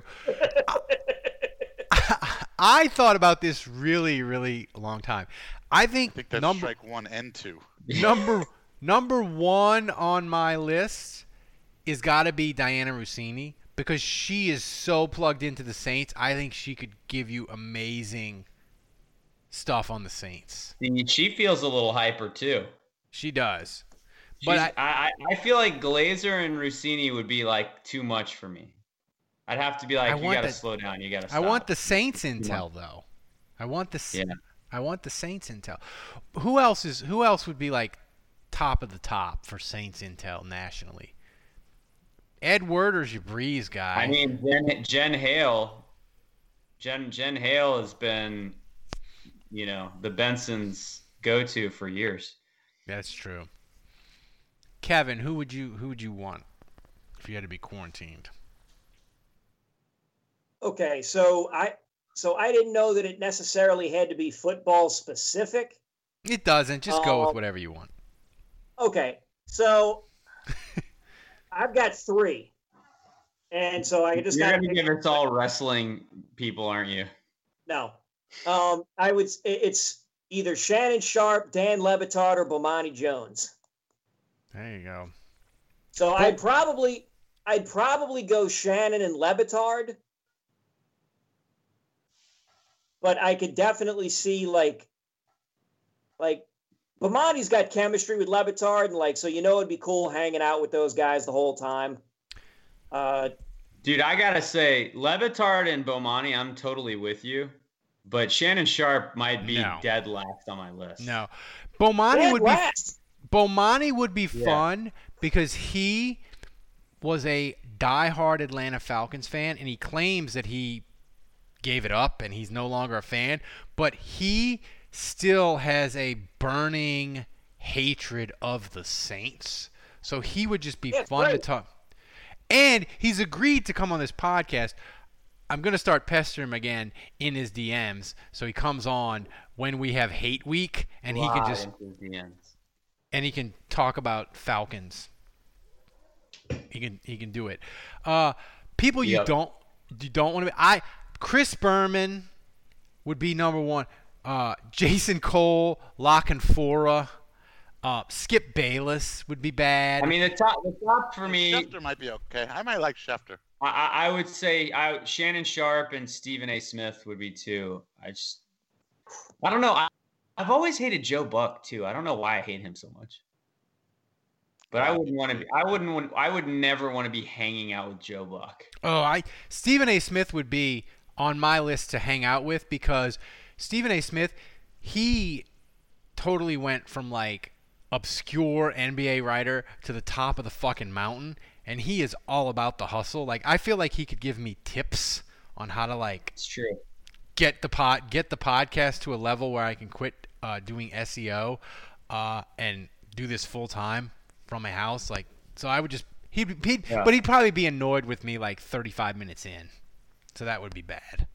I, I thought about this really, really long time. I think, I think that's number strike one and two. number number one on my list is got to be Diana Rossini because she is so plugged into the Saints. I think she could give you amazing stuff on the Saints. See, she feels a little hyper too. She does. She's, But I, I, I feel like Glazer and Rossini would be like too much for me. I'd have to be like, I you want gotta the- slow down. You gotta. I Stop. want the Saints intel though. I want the Yeah. I want the Saints intel. Who else is who else would be like top of the top for Saints intel nationally? Ed Werder's your Breeze guy. I mean, Jen, Jen Hale. Jen Jen Hale has been, you know, the Bensons' go-to for years. That's true. Kevin, who would you who would you want if you had to be quarantined? Okay, so I so I didn't know that it necessarily had to be football specific. It doesn't. Just go with Um, whatever you want. Okay, so I've got three, and so I just You're got gonna give us all wrestling people, aren't you? no. Um, I would. it- It's either Shannon Sharp, Dan Lebitard, or Bomani Jones. There you go. So I'd probably I'd probably go Shannon and Lebitard, but I could definitely see like like Bomani's got chemistry with Lebitard, and like so you know it'd be cool hanging out with those guys the whole time. Uh, Dude, I gotta say, Lebitard and Bomani, I'm totally with you. But Shannon Sharp might be No. dead last on my list. No. Bomani Dead would last. be Bomani would be Yeah. fun because he was a diehard Atlanta Falcons fan and he claims that he gave it up and he's no longer a fan, but he still has a burning hatred of the Saints. So he would just be Yeah, fun to great. talk. And he's agreed to come on this podcast. I'm going to start pestering him again in his D Ms so he comes on when we have hate week and he can Slide just into his D Ms. and he can talk about Falcons. He can he can do it. Uh, people you Yep. don't you don't want to be I Chris Berman would be number one. Uh, Jason Cole, Lockenfora, uh, Skip Bayless would be bad. I mean, the top, the top for me. Schefter might be okay. I might like Schefter. I, I I would say I, Shannon Sharp and Stephen A. Smith would be two. I just, I don't know. I, I've always hated Joe Buck too. I don't know why I hate him so much. But I wouldn't want to be. I wouldn't want. I would never want to be hanging out with Joe Buck. Oh, I Stephen A. Smith would be on my list to hang out with because Stephen A. Smith, he totally went from like obscure N B A writer to the top of the fucking mountain, and he is all about the hustle. Like I feel like he could give me tips on how to like It's true. get the pod get the podcast to a level where I can quit uh, doing S E O uh, and do this full time from my house. Like so, I would just he'd, he'd Yeah. but he'd probably be annoyed with me like thirty-five minutes in, so that would be bad.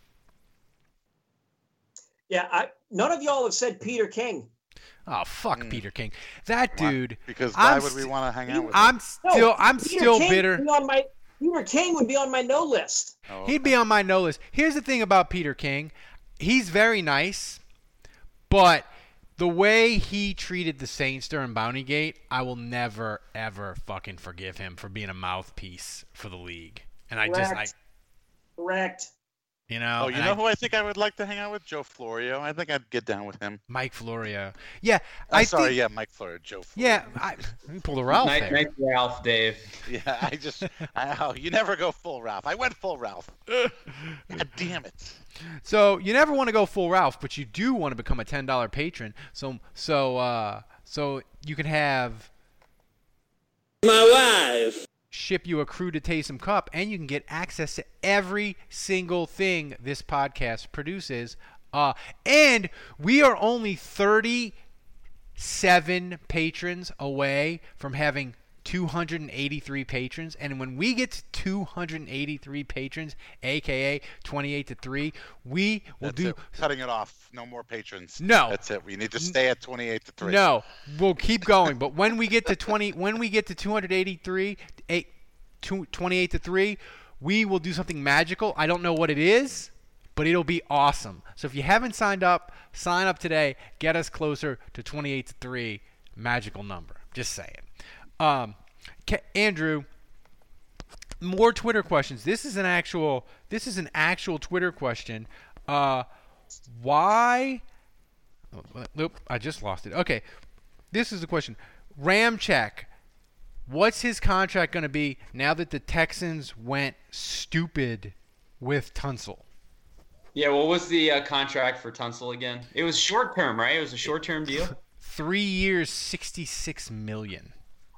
Yeah, I, none of y'all have said Peter King. Oh fuck Peter King, that dude. Because why I'm would we st- want to hang out with I'm him? still I'm Peter still King bitter. Would be on my, Peter King would be on my no list. Oh, He'd be on my no list. Here's the thing about Peter King. He's very nice, but the way he treated the Saints during Bountygate, I will never, ever fucking forgive him for being a mouthpiece for the league. And I just, I, Correct. Correct. you know, Oh, you and know I- who I think I would like to hang out with? Joe Florio. I think I'd get down with him. Mike Florio. Yeah, I'm I sorry, think, yeah, Mike Florio, Joe Florio. yeah, I, you pulled a Ralph Nice, there. nice Ralph, Dave. Yeah, I just, I, oh, you never go full Ralph. I went full Ralph. God damn it. So you never want to go full Ralph, but you do want to become a ten dollar patron. So so uh, so you can have My wife. ship you a Crew to Taysom Cup, and you can get access to every single thing this podcast produces. Uh, and we are only thirty-seven patrons away from having two hundred eighty-three patrons, and when we get to two hundred eighty-three patrons, aka twenty-eight to three, we will That's do it. Cutting it off. No more patrons. No. That's it. We need to stay at twenty-eight to three. No, we'll keep going. But when we get to twenty, when we get to two hundred eighty-three, eight, two, twenty-eight to three, we will do something magical. I don't know what it is, but it'll be awesome. So if you haven't signed up, sign up today. Get us closer to twenty-eight to three, magical number. Just saying. Um, Ca- Andrew, more Twitter questions. This is an actual. This is an actual Twitter question. Uh, why? Oh, nope, I just lost it. Okay, this is the question. Ramczyk, what's his contract going to be now that the Texans went stupid with Tunsil? Yeah, what was the uh, contract for Tunsil again? It was short term, right? It was a short term deal. Three years, sixty-six million.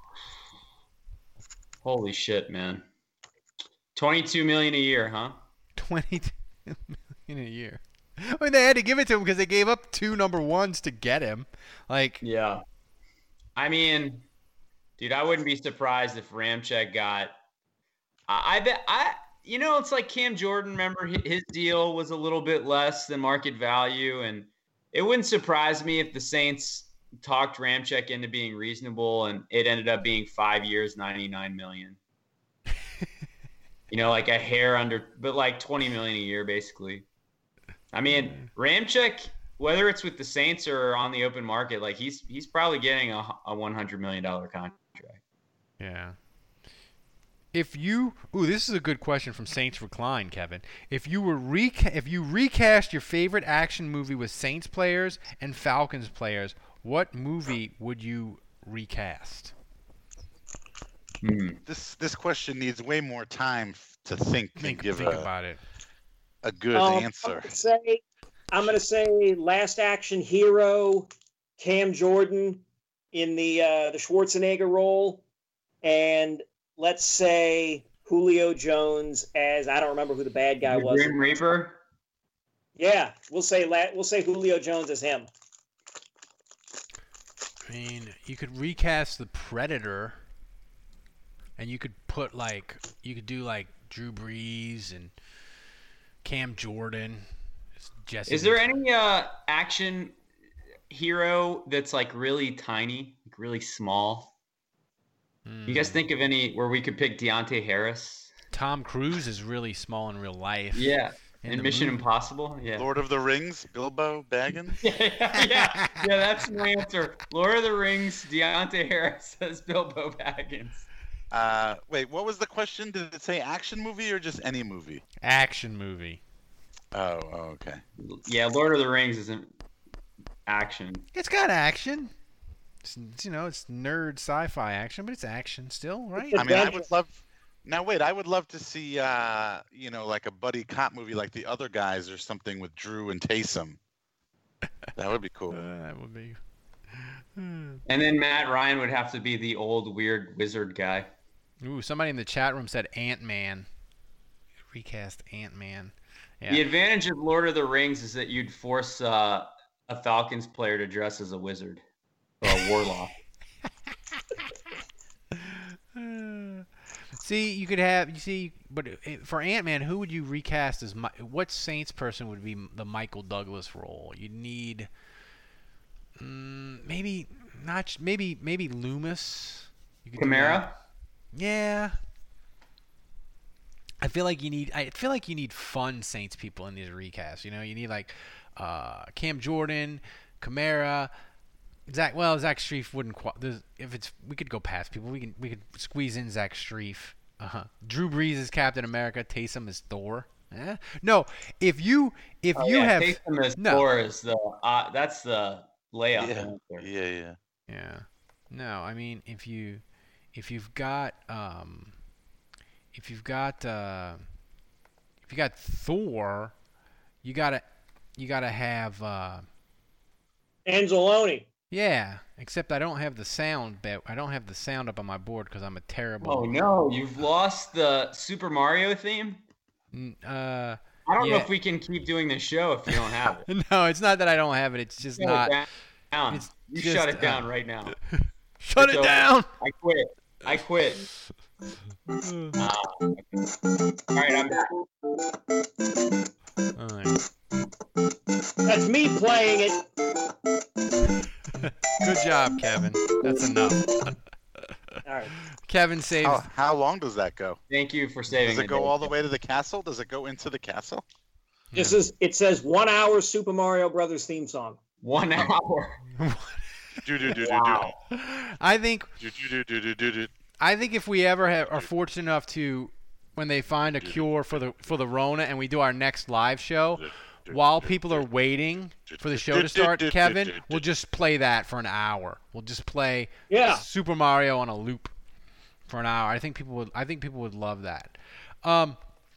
Holy shit, man! Twenty-two million a year, huh? Twenty-two million a year. I mean, they had to give it to him because they gave up two number ones to get him. Like, yeah. I mean, dude, I wouldn't be surprised if Ramczyk got. I, I bet I. You know, it's like Cam Jordan. Remember, his, his deal was a little bit less than market value, and it wouldn't surprise me if the Saints talked Ramczyk into being reasonable, and it ended up being five years, ninety-nine million. You know, like a hair under, but like twenty million a year, basically. I mean, Ramczyk, whether it's with the Saints or on the open market, like he's he's probably getting a, a one hundred million dollars contract. yeah. If you, ooh, this is a good question from Saints Recline, Kevin. If you were reca- if you recast your favorite action movie with Saints players and Falcons players, what movie would you recast? Hmm. This this question needs way more time f- to think, Think, and give think a, about it. a good Um, I'm answer. gonna say, I'm gonna say Last Action Hero, Cam Jordan in the uh, the Schwarzenegger role, and let's say Julio Jones as I don't remember who the bad guy The was. Grim Reaper. Yeah, we'll say la- we'll say Julio Jones as him. I mean, you could recast the Predator and you could put like you could do like Drew Brees and Cam Jordan. Jesse. Is there any uh, action hero that's like really tiny, like really small? Mm. You guys think of any where we could pick Deontay Harris? Tom Cruise is really small in real life. Yeah. In and Mission movie. Impossible? Yeah. Lord of the Rings, Bilbo Baggins? yeah, yeah, yeah. yeah, that's my answer. Lord of the Rings, Deontay Harris says Bilbo Baggins. Uh, wait, what was the question? Did it say action movie or just any movie? Action movie. Oh, oh, okay. Yeah, Lord of the Rings isn't action. It's got action. It's, you know, it's nerd sci-fi action, but it's action still, right? I mean, I would love... Now, wait, I would love to see, uh, you know, like a buddy cop movie like The Other Guys or something with Drew and Taysom. That would be cool. Uh, that would be... And then Matt Ryan would have to be the old weird wizard guy. Ooh, somebody in the chat room said Ant-Man. Recast Ant-Man. Yeah. The advantage of Lord of the Rings is that you'd force uh, a Falcons player to dress as a wizard or a warlock. See, you could have you see, but for Ant-Man, who would you recast as? What Saints person would be the Michael Douglas role? You'd need um, maybe not maybe maybe Loomis. You could Kamara. Yeah. I feel like you need. I feel like you need fun Saints people in these recasts. You know, you need like uh, Cam Jordan, Kamara, Zach. Well, Zach Strief wouldn't. If it's, we could go past people. We can. We could squeeze in Zach Strief. Uh huh. Drew Brees is Captain America. Taysom is Thor. Eh? No, if you if oh, you yeah, have Taysom is no. Thor is the uh, that's the layup. Yeah. yeah, yeah, yeah. No, I mean if you if you've got um. If you've got uh, if you got Thor, you gotta you gotta have uh, Anzalone. Yeah, except I don't have the sound. Bet I don't have the sound up on my board because I'm a terrible. Oh no, you've lost the Super Mario theme. Uh, I don't yeah. know if we can keep doing this show if you don't have it. No, it's not that I don't have it. It's just shut not. It down. It's you just, shut it down uh, right now. Shut it's it over. down. I quit. I quit. Uh, all right, I'm back. All right. That's me playing it. Good job, Kevin. That's enough. All right. Kevin saves. How, how long does that go? Thank you for saving. Does it go day. all the way to the castle? Does it go into the castle? This is. It says one hour Super Mario Brothers theme song. One hour. do do do do wow. do. I think. Do do do do do do. I think if we ever have, are fortunate enough to, when they find a cure for the for the Rona, and we do our next live show, while people are waiting for the show to start, Kevin, we'll just play that for an hour. We'll just play yeah. Super Mario on a loop for an hour. I think people would. I think people would love that. Um.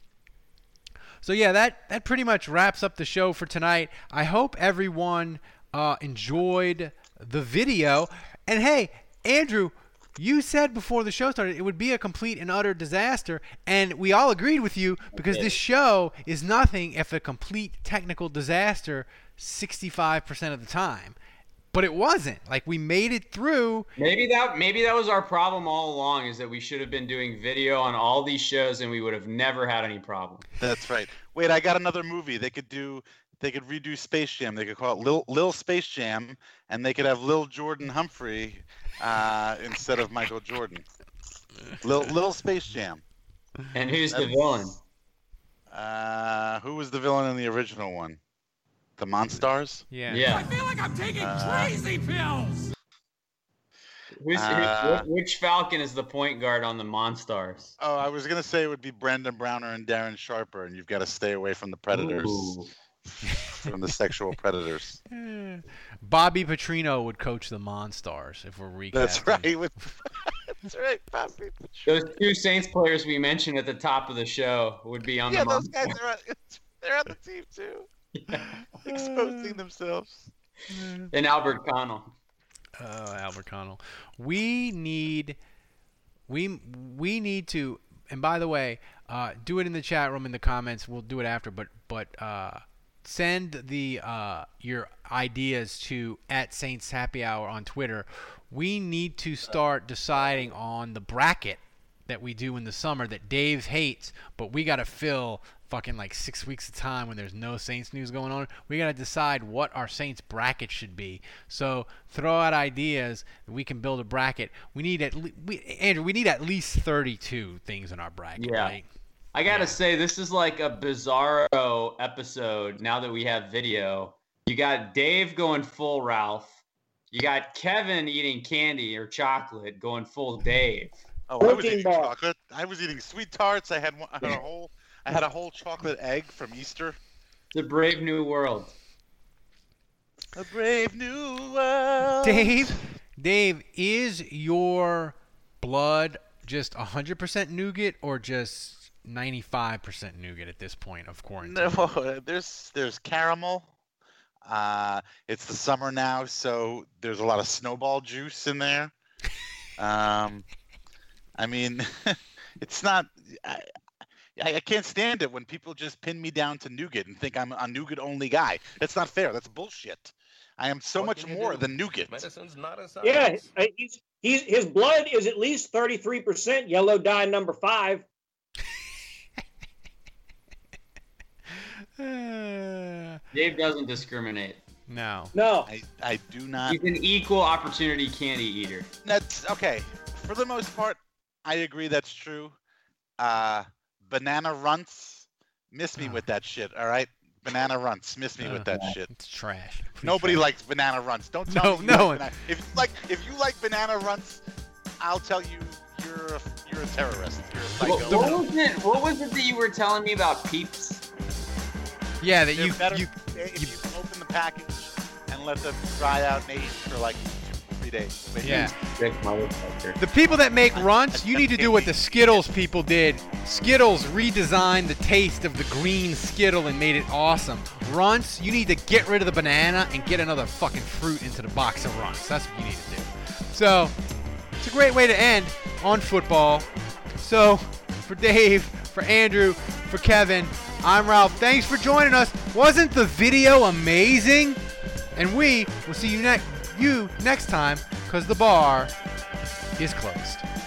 So yeah, that that pretty much wraps up the show for tonight. I hope everyone uh, enjoyed the video. And hey, Andrew. You said before the show started it would be a complete and utter disaster, and we all agreed with you because this show is nothing if a complete technical disaster sixty-five percent of the time. But it wasn't. Like, we made it through. Maybe that maybe that was our problem all along, is that we should have been doing video on all these shows and we would have never had any problem. That's right. Wait, I got another movie. They could do they could redo Space Jam. They could call it Lil Lil Space Jam, and they could have Lil Jordan Humphrey uh, instead of Michael Jordan. Lil Lil Space Jam. And who's That's, the villain? Uh, who was the villain in the original one? The Monstars? Yeah. Yeah. I feel like I'm taking Uh, crazy pills. Who's, Uh, who, which Falcon is the point guard on the Monstars? Oh, I was gonna say it would be Brendan Browner and Darren Sharper, and you've got to stay away from the predators, Ooh. from the sexual predators. Bobby Petrino would coach the Monstars if we're recasting. That's right. With, that's right, Bobby Petrino. Those two Saints players we mentioned at the top of the show would be on Yeah, the those Monstars. guys are on, they're on the team too, exposing themselves. And Albert Connell. Oh, Albert Connell. We need, we we need to. And by the way, uh, do it in the chat room in the comments. We'll do it after. But but uh, send the uh, your ideas to at Saints Happy Hour on Twitter. We need to start deciding on the bracket that we do in the summer that Dave hates, but we got to fill fucking like six weeks of time when there's no Saints news going on. We got to decide what our Saints bracket should be. So throw out ideas. We can build a bracket. We need at le- we, Andrew, we need at least thirty-two things in our bracket, yeah. right? I got to yeah. say, this is like a bizarro episode now that we have video. You got Dave going full Ralph. You got Kevin eating candy or chocolate going full Dave. Oh, I was eating chocolate. I was eating sweet tarts. I had, one, I had a whole I had a whole chocolate egg from Easter. The brave new world. A brave new world. Dave, Dave, is your blood just one hundred percent nougat or just ninety-five percent nougat at this point of quarantine? No, there's there's caramel. Uh, it's the summer now, so there's a lot of snowball juice in there. Um, I mean, it's not. I, I can't stand it when people just pin me down to nougat and think I'm a nougat-only guy. That's not fair. That's bullshit. I am so much more than nougat. Medicine's not a science. Yeah, he's, he's his blood is at least thirty-three percent yellow dye number five. Dave doesn't discriminate. No. No. I, I do not. He's an equal opportunity candy eater. That's okay. For the most part, I agree that's true. Uh, banana runts, miss me uh, with that shit, all right? Banana runts, miss me uh, with that shit. It's trash. Pretty Nobody trash. likes banana runts. Don't tell no, me. No, like banana. If you like, if you like banana runts, I'll tell you you're a, you're a terrorist. You're a psycho. What, what was it? What was it that you were telling me about Peeps? Yeah, that They're you better you if you, you open the package and let them dry out and age for like two, three days. But yeah. You, the people that make runts, you need to do what the Skittles people did. Skittles redesigned the taste of the green Skittle and made it awesome. Runts, you need to get rid of the banana and get another fucking fruit into the box of runts. That's what you need to do. So, it's a great way to end on football. So, for Dave, for Andrew, for Kevin, I'm Ralph. Thanks for joining us. Wasn't the video amazing? And we will see you, ne- you next time because the bar is closed.